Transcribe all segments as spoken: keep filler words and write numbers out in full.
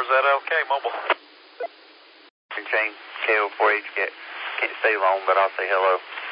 Z L K mobile. Chain, K O four H, can't, can't stay long, but I'll say hello.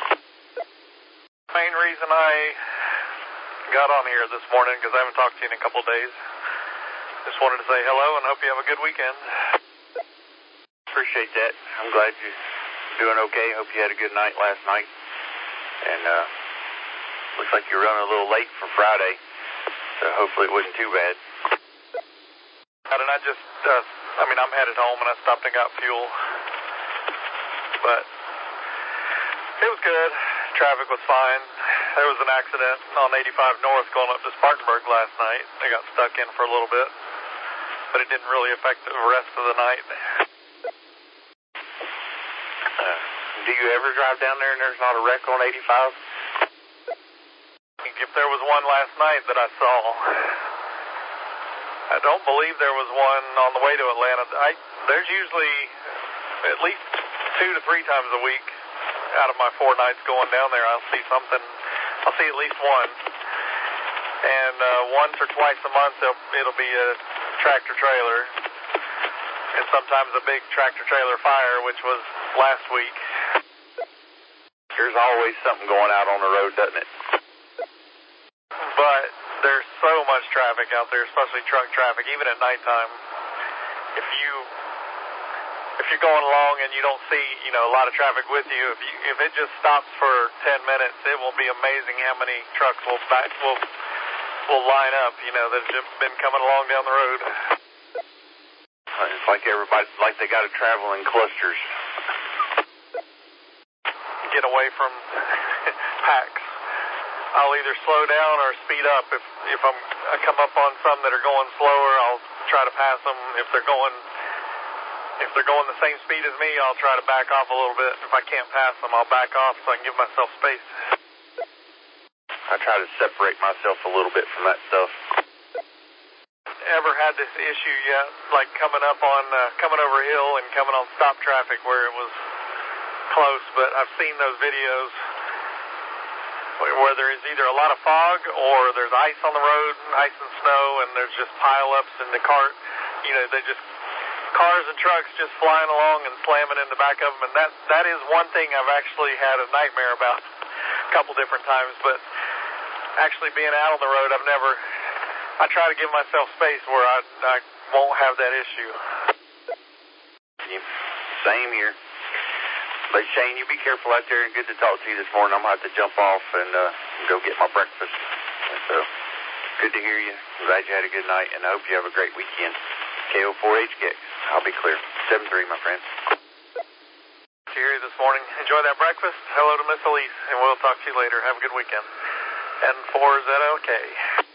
Main reason I got on here this morning, because I haven't talked to you in a couple of days. Just wanted to say hello and hope you have a good weekend. Appreciate that. I'm glad you're doing okay. Hope you had a good night last night. And uh, looks like you're running a little late for Friday, so hopefully it wasn't too bad. And I just, uh, I mean, I'm headed home and I stopped and got fuel. But it was good. Traffic was fine. There was an accident on eighty-five North going up to Spartanburg last night. They got stuck in for a little bit, but it didn't really affect the rest of the night. Uh, do you ever drive down there and there's not a wreck on eighty-five? If there was one last night that I saw, I don't believe there was one on the way to Atlanta. I, there's usually at least two to three times a week out of my four nights going down there, I'll see something. I'll see at least one. And uh, once or twice a month, it'll, it'll be a tractor trailer. And sometimes a big tractor trailer fire, which was last week. There's always something going out on the road, doesn't it? But there's so much traffic out there, especially truck traffic, even at nighttime. If you if you're going along and you don't see, you know, a lot of traffic with you, if you, if it just stops for ten minutes, it will be amazing how many trucks will back will will line up, you know, that have just been coming along down the road. It's like everybody, like they got to travel in clusters. Get away from packs. I'll either slow down or speed up. If if I'm I come up on some that are going slower, I'll try to pass them. If they're going if they're going the same speed as me, I'll try to back off a little bit. If I can't pass them, I'll back off so I can give myself space. I try to separate myself a little bit from that stuff. Ever had this issue yet, like coming up on uh, coming over a hill and coming on stop traffic where it was close? But I've seen those videos where there is either a lot of fog or there's ice on the road, ice and snow, and there's just pileups in the cart. You know, they just cars and trucks just flying along and slamming in the back of them, and that that is one thing I've actually had a nightmare about a couple different times. But actually being out on the road, I've never. I try to give myself space where I I won't have that issue. Same here. But Shane, you be careful out there, and good to talk to you this morning. I'm going to have to jump off and uh, go get my breakfast. And so, good to hear you. I'm glad you had a good night, and I hope you have a great weekend. K O four H G, I'll be clear. seven three, my friend. To hear you this morning. Enjoy that breakfast. Hello to Miss Elise, and we'll talk to you later. Have a good weekend. And four Z L K.